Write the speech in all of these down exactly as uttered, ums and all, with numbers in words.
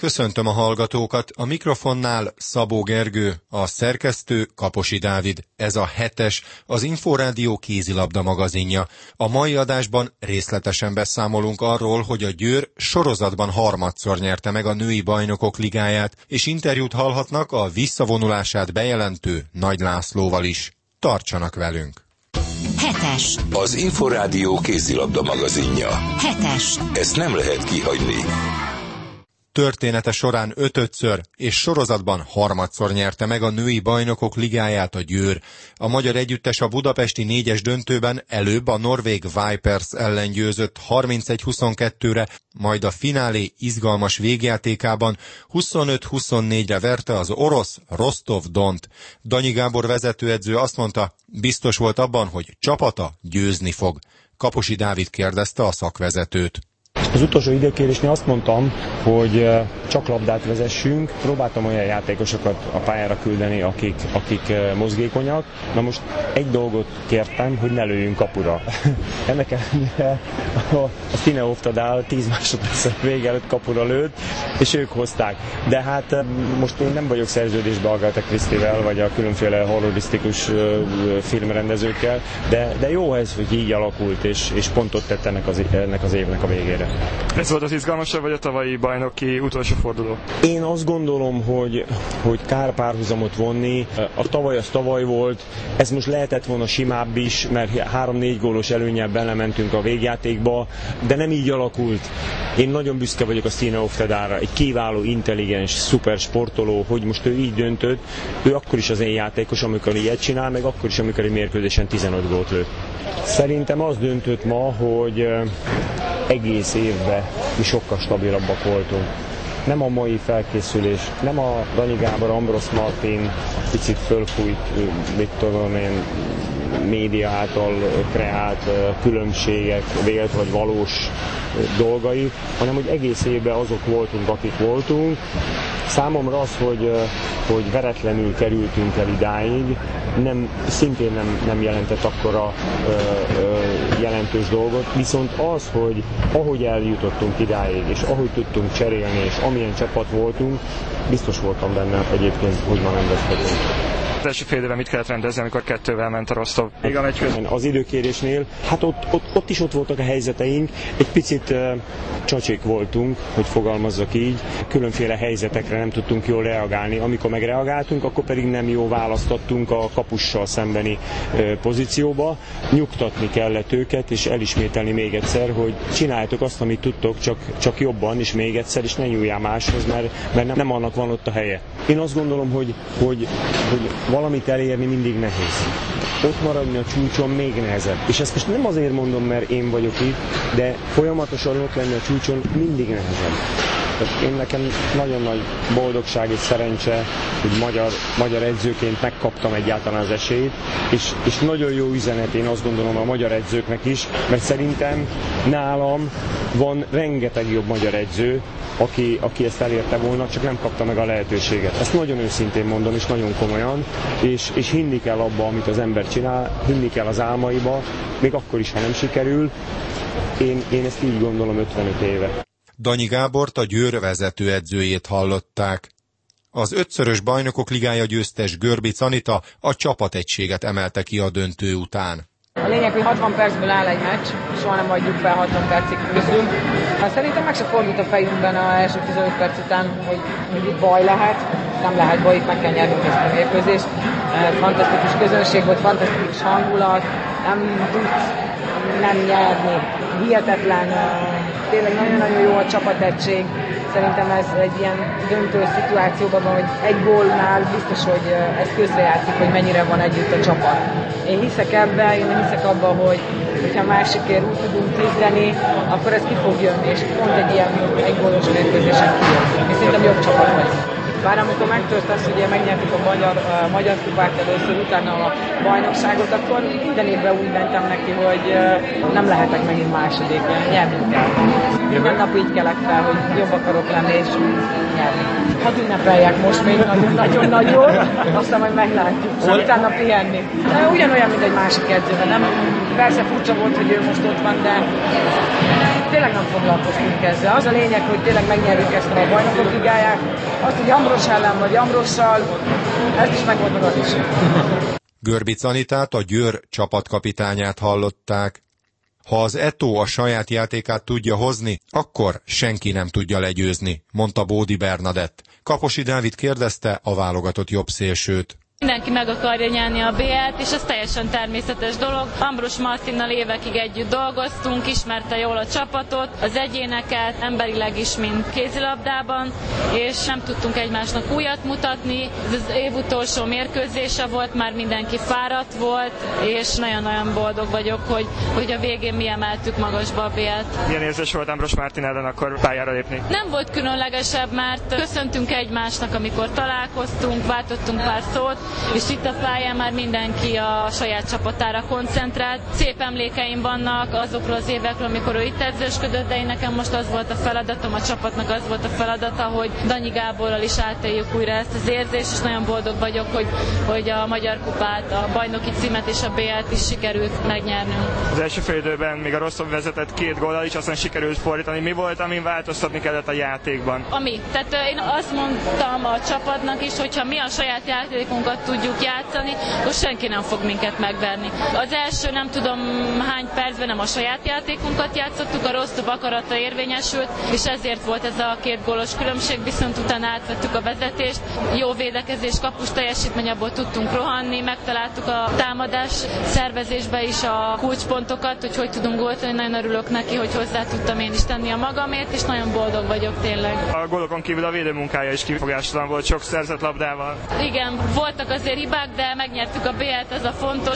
Köszöntöm a hallgatókat, a mikrofonnál Szabó Gergő, a szerkesztő Kaposi Dávid. Ez a hetes, az Inforádió kézilabda magazinja. A mai adásban részletesen beszámolunk arról, hogy a Győr sorozatban harmadszor nyerte meg a női bajnokok ligáját, és interjút hallhatnak a visszavonulását bejelentő Nagy Lászlóval is. Tartsanak velünk! Hetes. Az Inforádió kézilabda magazinja. Hetes. Ezt nem lehet kihagyni. Története során ötödször és sorozatban harmadszor nyerte meg a női bajnokok ligáját a Győr. A magyar együttes a budapesti négyes döntőben előbb a norvég Vipers ellen győzött harmincegy huszonkettőre, majd a finálé izgalmas végjátékában huszonöt huszonnégyre verte az orosz Rostov-Dont. Danyi Gábor vezetőedző azt mondta, biztos volt abban, hogy csapata győzni fog. Kaposi Dávid kérdezte a szakvezetőt. Az utolsó időkérésnél azt mondtam, hogy csak labdát vezessünk. Próbáltam olyan játékosokat a pályára küldeni, akik, akik mozgékonyak. Na most egy dolgot kértem, hogy ne lőjünk kapura. Ennek ellenére a Stine Oftedal tíz másodperc vége előtt kapura lőtt, és ők hozták. De hát most én nem vagyok szerződésbe Agatha Christie-vel, vagy a különféle horrorisztikus filmrendezőkkel, de, de jó ez, hogy így alakult, és, és pontot tett ennek az, ennek az évnek a végére. Ez volt az izgalmasabb, vagy a tavalyi bajnoki utolsó forduló? Én azt gondolom, hogy, hogy kár párhuzamot vonni. A tavaly az tavaly volt, ez most lehetett volna simább is, mert három-négy gólos előnnyel belementünk a végjátékba, de nem így alakult. Én nagyon büszke vagyok a Stine Oftedalra, egy kiváló, intelligens, szuper sportoló, hogy most ő így döntött. Ő akkor is az én játékos, amikor ilyet csinál, meg akkor is, amikor egy mérkőzésen tizenöt gólt lőtt. Szerintem az döntött ma, hogy egész évben mi sokkal stabilabbak voltunk. Nem a mai felkészülés, nem a Danyi Gábor, Ambrosz Martin picit fölfújt, mit tudom én, média által kreált különbségek, vélt vagy valós dolgai, hanem hogy egész évben azok voltunk, akik voltunk. Számomra az, hogy, hogy veretlenül kerültünk el idáig, nem, szintén nem, nem jelentett akkora ö, ö, jelentős dolgot, viszont az, hogy ahogy eljutottunk idáig, és ahogy tudtunk cserélni, és amilyen csapat voltunk, biztos voltam benne egyébként, hogy ma nem vesztetünk. Az első fél éve mit kellett rendezni, amikor kettővel ment a Rostov? Még a meccs közben. Az időkérésnél, hát ott, ott, ott is ott voltak a helyzeteink, egy picit uh, csacsik voltunk, hogy fogalmazzak így, különféle helyzetekre nem tudtunk jól reagálni, amikor megreagáltunk, akkor pedig nem jó választottunk a kapussal szembeni uh, pozícióba, nyugtatni kellett őket, és elismételni még egyszer, hogy csináljátok azt, amit tudtok, csak, csak jobban, és még egyszer, és ne nyúljál máshoz, mert, mert nem, nem annak van ott a helye. Én azt gondolom, hogy, hogy, hogy valamit elérni mindig nehéz. Ott maradni a csúcson még nehezebb. És ezt most nem azért mondom, mert én vagyok itt, de folyamatosan ott lenni a csúcson mindig nehezebb. Tehát én nekem nagyon nagy boldogság és szerencse, hogy magyar, magyar edzőként megkaptam egyáltalán az esélyt, és, és nagyon jó üzenet, én azt gondolom a magyar edzőknek is, mert szerintem nálam van rengeteg jobb magyar edző, aki, aki ezt elérte volna, csak nem kapta meg a lehetőséget. Ezt nagyon őszintén mondom, és nagyon komolyan, és, és hinni kell abba, amit az ember csinál, hinni kell az álmaiba, még akkor is, ha nem sikerül. Én, én ezt így gondolom ötvenöt éve. Danyi Gábort, a Győr vezetőedzőjét hallották. Az ötszörös bajnokok ligája győztes Görbic Anita a csapategységet emelte ki a döntő után. A lényeg, hogy hatvan percből áll egy meccs, soha nem adjuk fel hatvan percig közül. Szerintem meg se fordult a fejünkben az első tizenöt perc után, hogy, hogy itt baj lehet. Nem lehet baj, itt meg kell nyernünk ezt a mérkőzést. Fantasztikus közönség volt, fantasztikus hangulat, nem tudsz nem nyerni. Hihetetlen, tényleg nagyon-nagyon jó a csapategység. Szerintem ez egy ilyen döntő szituációban van, hogy egy gólnál biztos, hogy ez közrejátszik, hogy mennyire van együtt a csapat. Én hiszek ebben, én hiszek abban, hogy ha másikért úgy tudunk küzdeni, akkor ez ki fog jönni, és pont egy ilyen egy gólos mérkőzésen kijön. És szerintem jobb csapat vagyunk. Bár amikor megtört az, hogy megnyertük a magyar, a magyar kupát először, utána a bajnokságot, akkor minden évben úgy mentem neki, hogy nem lehetek megint második, nyernünk kell. Minden nap így kelek fel, hogy jobb akarok lenni és nyerni. Hadd ünnepeljek most még nagyon-nagyon, aztán majd meglátjuk, utána pihenni. Ugyanolyan, mint egy másik edzőben, nem Persze furcsa volt, hogy ő most ott van, de tényleg nem foglalkoztunk ezzel. Az a lényeg, hogy tényleg megnyerjük ezt a Bajnokok Ligáját. Azt, hogy Ambros ellen vagy Ambrossal, ezt is megvolt meg az is. Görbic Anitát, a Győr csapatkapitányát hallották. Ha az Eto a saját játékát tudja hozni, akkor senki nem tudja legyőzni, mondta Bódi Bernadett. Kaposi Dávid kérdezte a válogatott jobbszélsőt. Mindenki meg akarja nyerni a bé el-t, és ez teljesen természetes dolog. Ambros Martinnal évekig együtt dolgoztunk, ismerte jól a csapatot, az egyéneket, emberileg is, mint kézilabdában, és nem tudtunk egymásnak újat mutatni. Ez az év utolsó mérkőzése volt, már mindenki fáradt volt, és nagyon-nagyon boldog vagyok, hogy, hogy a végén mi emeltük magasba a bé el-t. Milyen érzés volt Ambros Martin ellen akkor pályára lépni? Nem volt különlegesebb, mert köszöntünk egymásnak, amikor találkoztunk, váltottunk pár szót, és itt a pályán már mindenki a saját csapatára koncentrált. Szép emlékeim vannak azokról az évekről, amikor ő itt edzősködött, de én nekem most az volt a feladatom, a csapatnak az volt a feladata, hogy Danyi Gáborral is átéljük újra ezt az érzést, és nagyon boldog vagyok, hogy, hogy a Magyar Kupát, a bajnoki címet és a bé el-t is sikerült megnyernünk. Az első fél időben még a Rostov vezetett két góllal is, aztán sikerült fordítani. Mi volt, amin változtatni kellett a játékban? Ami. Tehát én azt mondtam a csapatnak is, hogyha mi a saját játékunkat tudjuk játszani, akkor senki nem fog minket megverni. Az első nem tudom hány percben nem a saját játékunkat játszottuk, a Rostov akarata érvényesült, és ezért volt ez a két gólos különbség, viszont utána átvettük a vezetést. Jó védekezés, kapus teljesítmény, abból tudtunk rohanni, megtaláltuk a támadás szervezésbe is a kulcspontokat, hogy hogy tudunk góltani, nagyon örülök neki, hogy hozzá tudtam én is tenni a magamért, és nagyon boldog vagyok tényleg. A gólokon kívül a védőmunkája is kifogástalan volt, sok szerzett labdával. Igen, voltak azért hibák, de megnyertük a bé el-t, ez a fontos.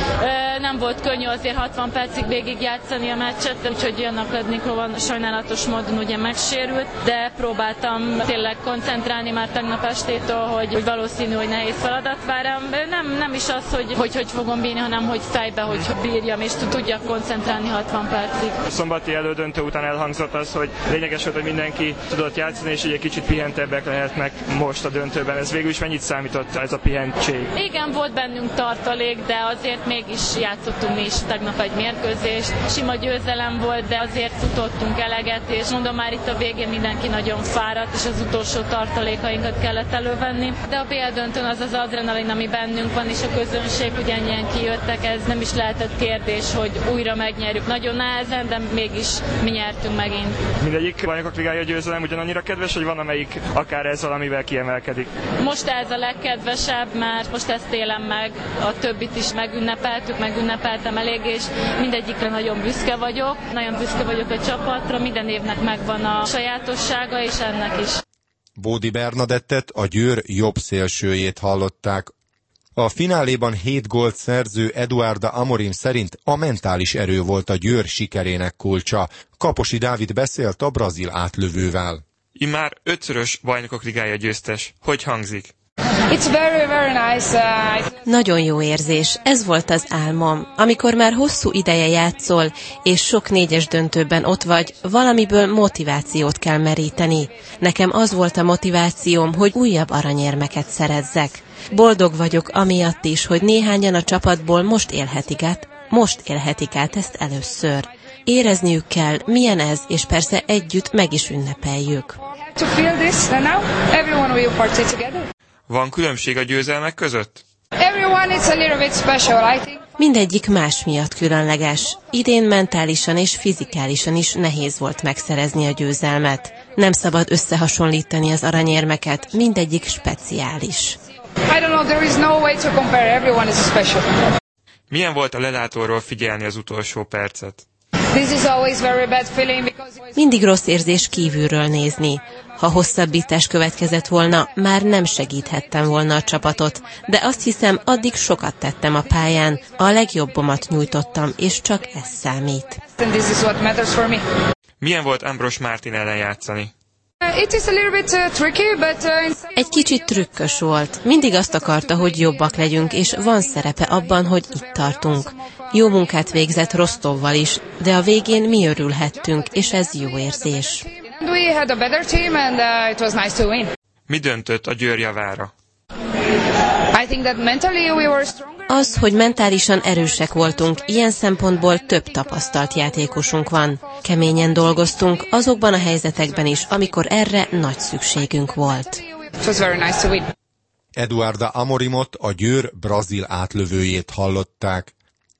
Nem volt könnyű azért hatvan percig végig játszani a meccset, úgyhogy Jannak Lednikova sajnálatos módon ugye megsérült, de próbáltam tényleg koncentrálni már tegnap estétől, hogy, hogy valószínű, hogy nehéz feladat vár rám. Nem, nem is az, hogy, hogy hogy fogom bírni, hanem hogy fejbe, hogy bírjam, és tudjak koncentrálni hatvan percig. A szombati elődöntő után elhangzott az, hogy lényeges volt, hogy mindenki tudott játszani, és egy kicsit pihentebbek lehetnek most a döntőben. Ez végül is mennyit számított ez a pihentség? Igen, volt bennünk tartalék, de azért mégis játszottunk mi is tegnap egy mérkőzést. Sima győzelem volt, de azért futottunk eleget, és mondom, már itt a végén mindenki nagyon fáradt, és az utolsó tartalékainkat kellett elővenni. De a bé el döntőn az az adrenalin, ami bennünk van, és a közönség ugyanilyen kijöttek, ez nem is lehetett kérdés, hogy újra megnyerjük. Nagyon nehezen, de mégis mi nyertünk megint. Mindegyik Bajnokok Ligája győzelem ugyanannyira kedves, hogy van, amelyik akár ez valamivel kiemelkedik? Most ez a legkedvesebb, mert most ezt élem meg, a többit is megünnepeltük, megünnepeltem elég, és mindegyikre nagyon büszke vagyok. Nagyon büszke vagyok a csapatra, minden évnek megvan a sajátossága, és ennek is. Bódi Bernadettet, a Győr jobb szélsőjét hallották. A fináléban hét gólt szerző Eduarda Amorim szerint a mentális erő volt a Győr sikerének kulcsa. Kaposi Dávid beszélt a brazil átlövővel. Immár ötszörös Bajnokok Ligája győztes. Hogy hangzik? It's very, very nice. Uh, Nagyon jó érzés. Ez volt az álmom. Amikor már hosszú ideje játszol, és sok négyes döntőben ott vagy, valamiből motivációt kell meríteni. Nekem az volt a motivációm, hogy újabb aranyérmeket szerezzek. Boldog vagyok amiatt is, hogy néhányan a csapatból most élhetik át, most élhetik át ezt először. Érezniük kell, milyen ez, és persze együtt meg is ünnepeljük. to feel this, and now everyone will party together. Van különbség a győzelmek között? Everyone is a little bit special, I think. Mindegyik más miatt különleges. Idén mentálisan és fizikálisan is nehéz volt megszerezni a győzelmet. Nem szabad összehasonlítani az aranyérmeket, mindegyik speciális. I don't know, there is no way to compare, everyone is special. Milyen volt a lelátóról figyelni az utolsó percet? This is always very bad feeling because... Mindig rossz érzés kívülről nézni. Ha hosszabbítás következett volna, már nem segíthettem volna a csapatot, de azt hiszem, addig sokat tettem a pályán, a legjobbomat nyújtottam, és csak ez számít. And this is what matters for me. Milyen volt Ambros Martin ellen játszani? Uh, it is a little bit uh, tricky, but... Uh, Egy kicsit trükkös volt. Mindig azt akarta, hogy jobbak legyünk, és van szerepe abban, hogy itt tartunk. Jó munkát végzett Rostovval is, de a végén mi örülhettünk, és ez jó érzés. we had a better team and uh, it was nice to win. Mi döntött a Győr javára? I I think that mentally we were stronger. Az, hogy mentálisan erősek voltunk, ilyen szempontból több tapasztalt játékosunk van. Keményen dolgoztunk azokban a helyzetekben is, amikor erre nagy szükségünk volt. It was very nice to win. Eduarda Amorimot, a Győr brazil átlövőjét hallották.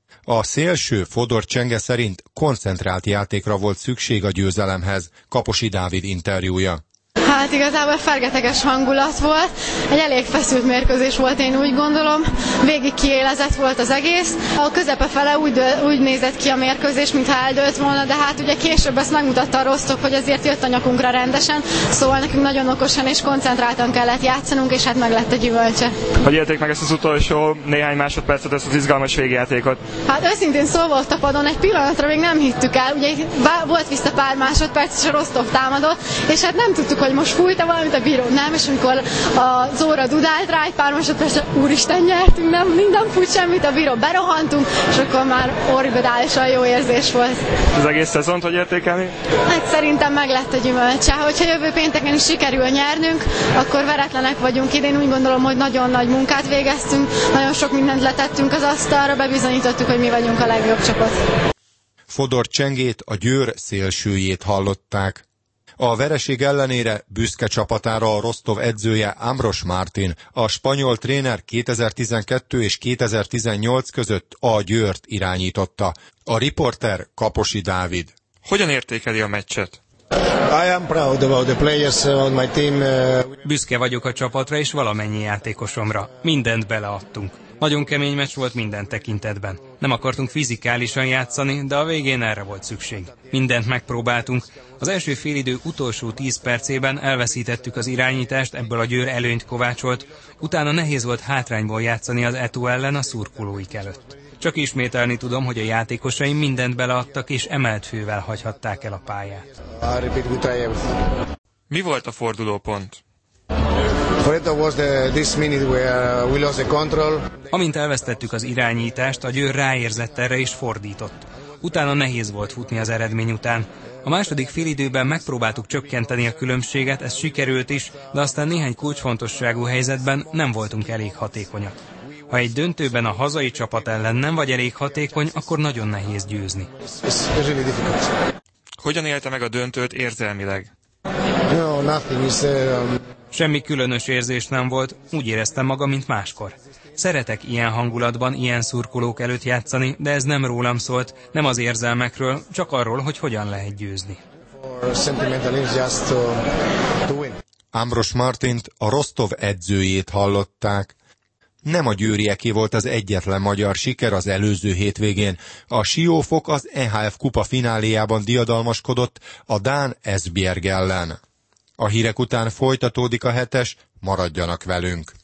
A szélső Fodor Csenge szerint koncentrált játékra volt szükség a győzelemhez. Kaposi Dávid interjúja. Hát igazából fergeteges hangulat volt, egy elég feszült mérkőzés volt, én úgy gondolom, végig kiélezett volt az egész. A közepe fele úgy, úgy nézett ki a mérkőzés, mintha eldőlt volna, de hát ugye később ezt megmutatta a Rostov, hogy azért jött a nyakunkra rendesen, szóval nekünk nagyon okosan és koncentráltan kellett játszanunk, és hát meg lett a gyümölcse. Hogy élték meg ezt az utolsó néhány másodpercet, ezt az izgalmas végjátékot? Hát őszintén szólva ott a padon egy pillanatra még nem hittük el, ugye volt vissza pár másodperc, és a Rostov támadott, és hát nem tudtuk, hogy most fújta valamit a bíró, nem, és amikor az óra dudált rá egy pár másodpercre, úristen, nyertünk, nem, nem fújt semmit, a bíró berohantunk, és akkor már orbitálisan jó érzés volt. Az egész szezont hogy értékelni? Hát szerintem meg lett a gyümölcse, hogyha jövő pénteken is sikerül nyernünk, akkor veretlenek vagyunk idén, úgy gondolom, hogy nagyon nagy munkát végeztünk, nagyon sok mindent letettünk az asztalra, bebizonyítottuk, hogy mi vagyunk a legjobb csapat. Fodor Csengét, a Győr szélsőjét hallották. A vereség ellenére büszke csapatára a Rostov edzője Ambros Martin, a spanyol tréner kétezer-tizenkettő és kétezer-tizennyolc között a Győrt irányította. A riporter Kaposi Dávid. Hogyan értékeli a meccset? I am proud about the players on my team. Büszke vagyok a csapatra és valamennyi játékosomra. Mindent beleadtunk. Nagyon kemény meccs volt minden tekintetben. Nem akartunk fizikálisan játszani, de a végén erre volt szükség. Mindent megpróbáltunk. Az első félidő utolsó tíz percében elveszítettük az irányítást, ebből a Győr előnyt kovácsolt, utána nehéz volt hátrányból játszani az é té u ellen a szurkolóik előtt. Csak ismételni tudom, hogy a játékosaim mindent beleadtak és emelt fővel hagyhatták el a pályát. Mi volt a fordulópont? Amint elvesztettük az irányítást, a Győr ráérzett erre és fordított. Utána nehéz volt futni az eredmény után. A második félidőben megpróbáltuk csökkenteni a különbséget, ez sikerült is, de aztán néhány kulcsfontosságú helyzetben nem voltunk elég hatékonyak. Ha egy döntőben a hazai csapat ellen nem vagy elég hatékony, akkor nagyon nehéz győzni. Hogyan élte meg a döntőt érzelmileg? No, nothing is, um... Semmi különös érzés nem volt, úgy éreztem magam, mint máskor. Szeretek ilyen hangulatban, ilyen szurkolók előtt játszani, de ez nem rólam szólt, nem az érzelmekről, csak arról, hogy hogyan lehet győzni. Ambros Martint, a Rostov edzőjét hallották. Nem a győrieké volt az egyetlen magyar siker az előző hétvégén. A Siófok az é há ef kupa fináléjában diadalmaskodott a dán Esbjerg ellen. A hírek után folytatódik a hetes, maradjanak velünk!